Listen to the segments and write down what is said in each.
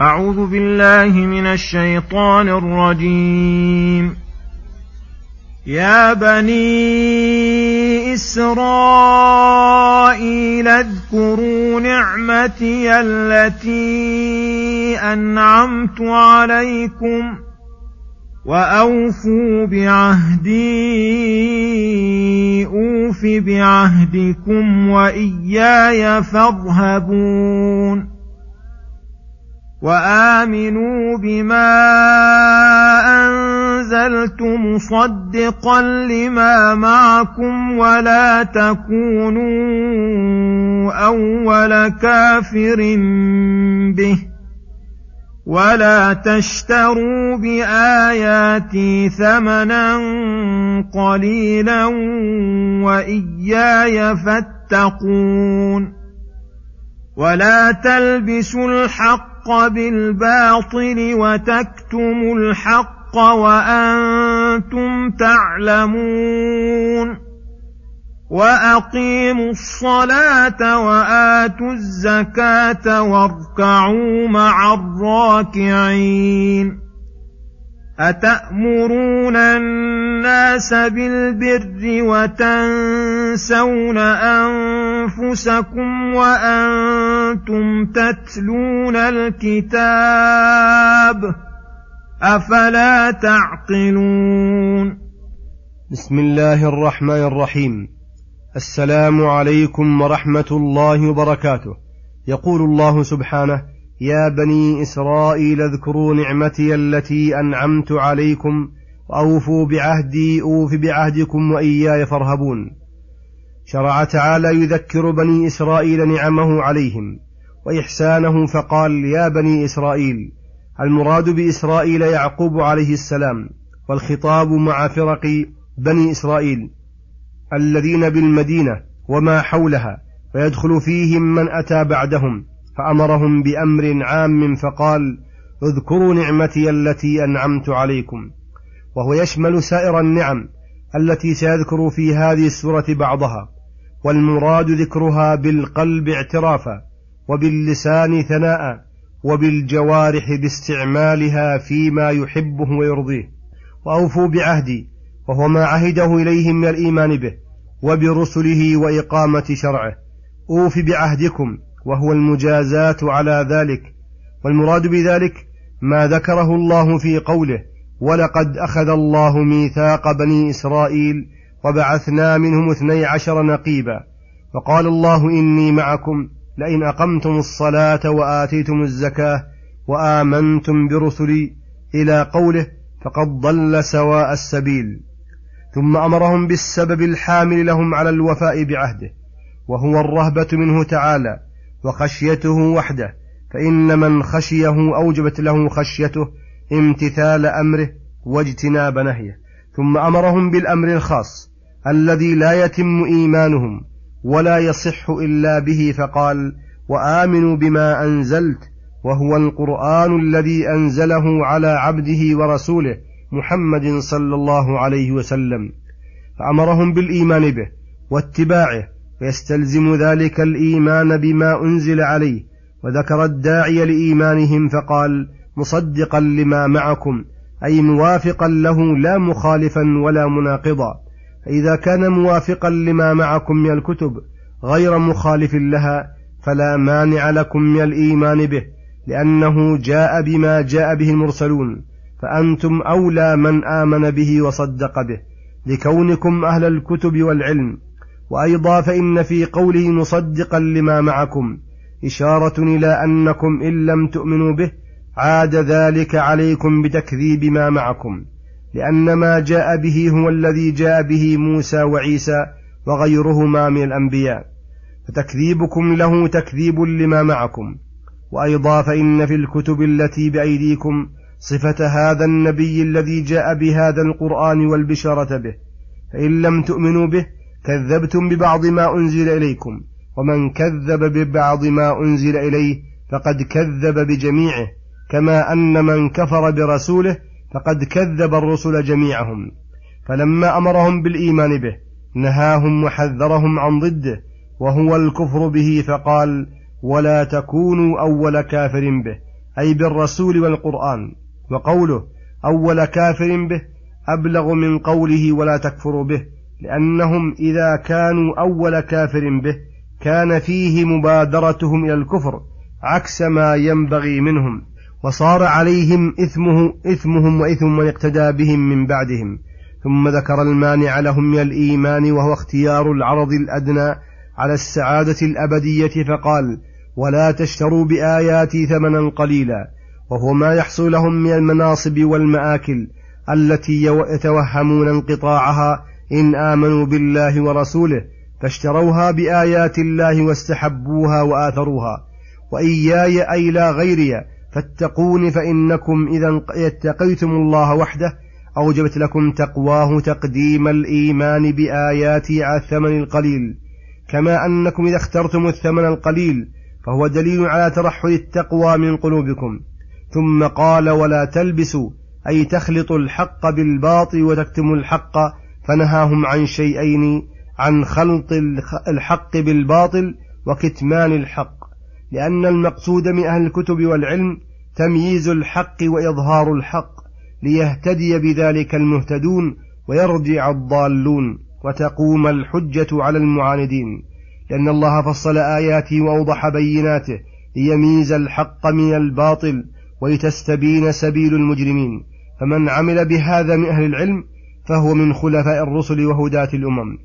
أعوذ بالله من الشيطان الرجيم. يا بني إسرائيل اذكروا نعمتي التي أنعمت عليكم وأوفوا بعهدي أوف بعهدكم وإياي فارهبون. وآمنوا بما أنزلت مصدقا لما معكم ولا تكونوا أول كافر به ولا تشتروا بآياتي ثمنا قليلا وإياي فاتقون. ولا تلبسوا الحق بالباطل وتكتموا الحق وأنتم تعلمون. وأقيموا الصلاة وآتوا الزكاة واركعوا مع الراكعين. أتأمرون الناس بالبر وتنسون أنفسكم وأنتم تتلون الكتاب أفلا تعقلون. بسم الله الرحمن الرحيم. السلام عليكم ورحمة الله وبركاته. يقول الله سبحانه: يا بني إسرائيل اذكروا نعمتي التي أنعمت عليكم وأوفوا بعهدي أوف بعهدكم وإياي فارهبون. شرع تعالى يذكر بني إسرائيل نعمه عليهم وإحسانه فقال: يا بني إسرائيل. المراد بإسرائيل يعقوب عليه السلام، والخطاب مع فرق بني إسرائيل الذين بالمدينة وما حولها، ويدخل فيهم من أتى بعدهم، فأمرهم بأمر عام فقال: اذكروا نعمتي التي أنعمت عليكم، وهو يشمل سائر النعم التي سيذكر في هذه السورة بعضها، والمراد ذكرها بالقلب اعترافا، وباللسان ثناء، وبالجوارح باستعمالها فيما يحبه ويرضيه. وأوفوا بعهدي، وهو ما عهده إليهم من الإيمان به وبرسله وإقامة شرعه. أوف بعهدكم، وهو المجازاة على ذلك، والمراد بذلك ما ذكره الله في قوله: ولقد أخذ الله ميثاق بني إسرائيل وبعثنا منهم 12 نقيبا، وقال الله: إني معكم لئن أقمتم الصلاة وآتيتم الزكاة وآمنتم برسلي، إلى قوله: فقد ضل سواء السبيل. ثم أمرهم بالسبب الحامل لهم على الوفاء بعهده، وهو الرهبة منه تعالى وخشيته وحده، فإن من خشيه أوجبت له خشيته امتثال أمره واجتناب نهيه. ثم أمرهم بالأمر الخاص الذي لا يتم إيمانهم ولا يصح إلا به، فقال: وآمنوا بما أنزلت، وهو القرآن الذي أنزله على عبده ورسوله محمد صلى الله عليه وسلم. فأمرهم بالإيمان به واتباعه، ويستلزم ذلك الإيمان بما أنزل عليه، وذكر الداعي لإيمانهم فقال: مصدقا لما معكم، أي موافقا له لا مخالفا ولا مناقضا. فإذا كان موافقا لما معكم من الكتب غير مخالف لها فلا مانع لكم من الإيمان به، لأنه جاء بما جاء به المرسلون، فأنتم أولى من آمن به وصدق به لكونكم أهل الكتب والعلم. وأيضا فإن في قوله مصدقا لما معكم إشارة إلى أنكم إن لم تؤمنوا به عاد ذلك عليكم بتكذيب ما معكم، لأن ما جاء به هو الذي جاء به موسى وعيسى وغيرهما من الأنبياء، فتكذيبكم له تكذيب لما معكم. وأيضا فإن في الكتب التي بأيديكم صفة هذا النبي الذي جاء بهذا القرآن والبشارة به، فإن لم تؤمنوا به كذبتم ببعض ما أنزل إليكم، ومن كذب ببعض ما أنزل إليه فقد كذب بجميعه، كما أن من كفر برسوله فقد كذب الرسل جميعهم. فلما أمرهم بالإيمان به نهاهم وحذرهم عن ضده وهو الكفر به، فقال: ولا تكونوا أول كافر به، أي بالرسول والقرآن. وقوله أول كافر به أبلغ من قوله ولا تكفر به، لأنهم إذا كانوا أول كافر به كان فيه مبادرتهم إلى الكفر عكس ما ينبغي منهم، وصار عليهم إثمهم وإثم من اقتدى بهم من بعدهم. ثم ذكر المانع لهم من الإيمان وهو اختيار العرض الأدنى على السعادة الأبدية، فقال ولا تشتروا بآياتي ثمنا قليلا، وهو ما يحصل لهم من المناصب والمآكل التي يتوهمون انقطاعها إن آمنوا بالله ورسوله، فاشتروها بآيات الله واستحبوها وآثروها. وإياي أي لا غيري فاتقون، فإنكم إذا اتقيتم الله وحده أوجبت لكم تقواه تقديم الإيمان بآياته على الثمن القليل، كما أنكم إذا اخترتم الثمن القليل فهو دليل على ترحل التقوى من قلوبكم. ثم قال ولا تلبسوا، أي تخلطوا الحق بالباطل وتكتموا الحق، فنهاهم عن شيئين: عن خلط الحق بالباطل وكتمان الحق، لأن المقصود من أهل الكتب والعلم تمييز الحق وإظهار الحق، ليهتدي بذلك المهتدون ويرجع الضالون وتقوم الحجة على المعاندين، لأن الله فصل آياته وأوضح بيناته ليميز الحق من الباطل ولتستبين سبيل المجرمين. فمن عمل بهذا من أهل العلم فهو من خلفاء الرسل وهداة الأمم،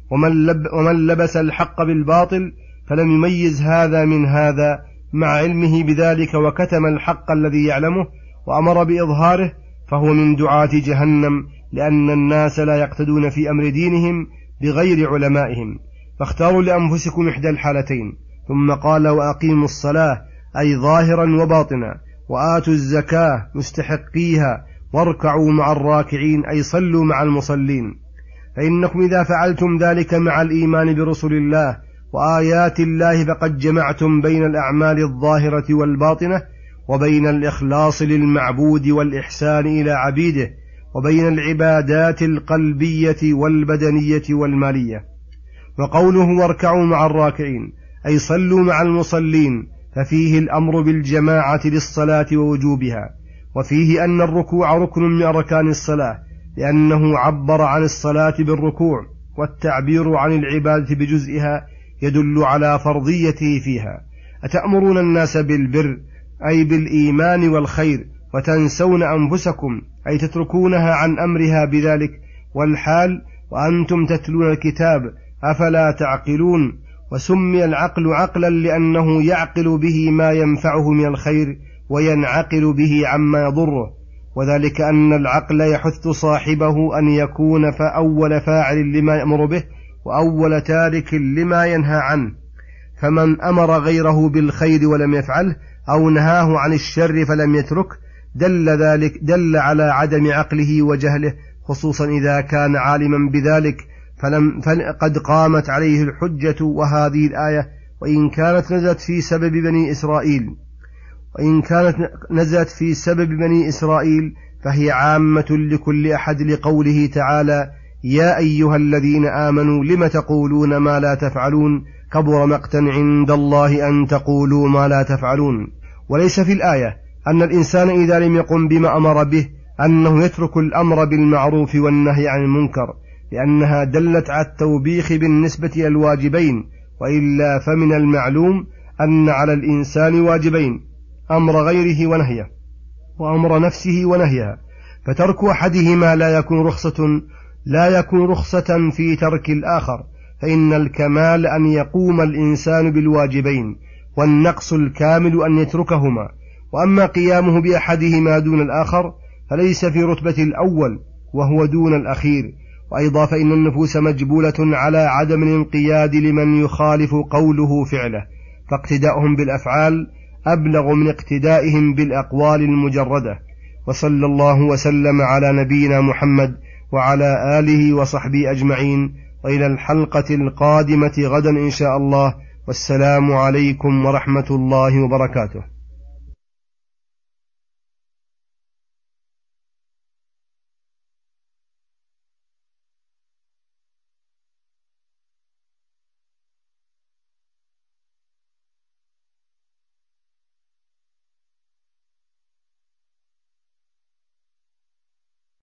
ومن لبس الحق بالباطل فلم يميز هذا من هذا مع علمه بذلك وكتم الحق الذي يعلمه وأمر بإظهاره فهو من دعاة جهنم، لأن الناس لا يقتدون في أمر دينهم بغير علمائهم، فاختاروا لأنفسكم إحدى الحالتين. ثم قال وأقيموا الصلاة، أي ظاهرا وباطنا، وآتوا الزكاة مستحقيها، واركعوا مع الراكعين، أي صلوا مع المصلين. فإنكم إذا فعلتم ذلك مع الإيمان برسل الله وآيات الله فقد جمعتم بين الأعمال الظاهرة والباطنة، وبين الإخلاص للمعبود والإحسان إلى عبيده، وبين العبادات القلبية والبدنية والمالية. وقوله واركعوا مع الراكعين، أي صلوا مع المصلين، ففيه الأمر بالجماعة للصلاة ووجوبها، وفيه أن الركوع ركن من أركان الصلاة، لأنه عبر عن الصلاة بالركوع، والتعبير عن العبادة بجزئها يدل على فرضيته فيها. أتأمرون الناس بالبر، أي بالإيمان والخير، وتنسون أنفسكم، أي تتركونها عن أمرها بذلك، والحال وأنتم تتلون الكتاب، أفلا تعقلون. وسمي العقل عقلا لأنه يعقل به ما ينفعه من الخير وينعقل به عما يضره، وذلك أن العقل يحث صاحبه أن يكون فأول فاعل لما يأمر به وأول تارك لما ينهى عنه. فمن أمر غيره بالخير ولم يفعله أو نهاه عن الشر فلم يترك دل على عدم عقله وجهله، خصوصا إذا كان عالما بذلك فقد قامت عليه الحجة. وهذه الآية وإن كانت نزلت في سبب بني إسرائيل فهي عامة لكل أحد، لقوله تعالى يا أيها الذين آمنوا لم تقولون ما لا تفعلون كبر مقتا عند الله أن تقولوا ما لا تفعلون. وليس في الآية أن الإنسان إذا لم يقم بما أمر به أنه يترك الأمر بالمعروف والنهي عن المنكر، لأنها دلت على التوبيخ بالنسبة إلى الواجبين، وإلا فمن المعلوم أن على الإنسان واجبين: أمر غيره ونهيه، وأمر نفسه ونهيها، فترك أحدهما لا يكون رخصة في ترك الآخر، فإن الكمال أن يقوم الإنسان بالواجبين، والنقص الكامل أن يتركهما. وأما قيامه بأحدهما دون الآخر فليس في رتبة الأول وهو دون الأخير. وأيضا فإن النفوس مجبولة على عدم الانقياد لمن يخالف قوله فعله، فاقتداؤهم بالأفعال أبلغ من اقتدائهم بالأقوال المجردة. وصلى الله وسلم على نبينا محمد وعلى آله وصحبه أجمعين، وإلى الحلقة القادمة غدا إن شاء الله، والسلام عليكم ورحمة الله وبركاته.